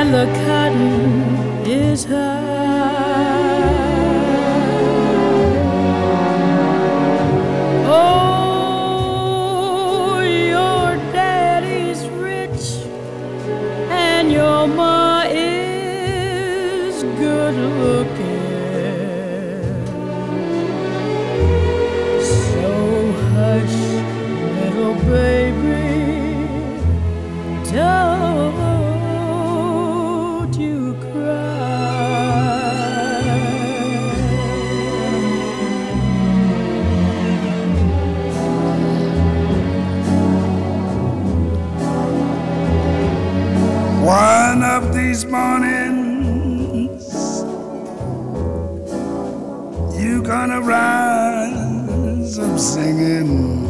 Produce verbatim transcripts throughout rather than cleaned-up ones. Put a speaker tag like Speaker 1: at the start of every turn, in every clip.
Speaker 1: and the cotton is high. Oh, your daddy's rich and your ma is good looking. So hush, little baby, don't you cry.
Speaker 2: One of these mornings you gonna rise up singing.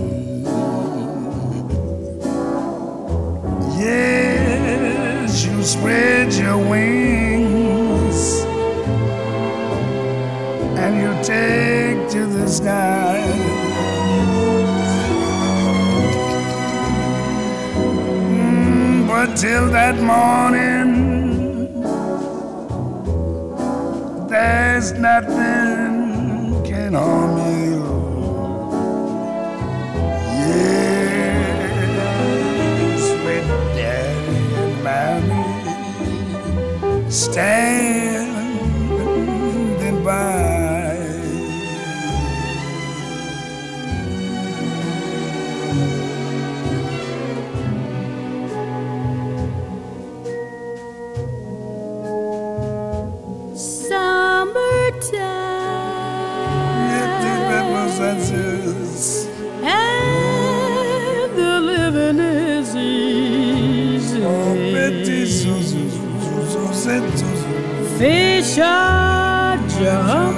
Speaker 2: Yes, you spread your wings and you take to the sky. Mm, but till that morning, there's nothing can harm you. Standing by.
Speaker 1: Summertime, and the living is easy.
Speaker 2: Oh, Betty Zuzu, Zuzu, Zuzu.
Speaker 1: Fish are jumping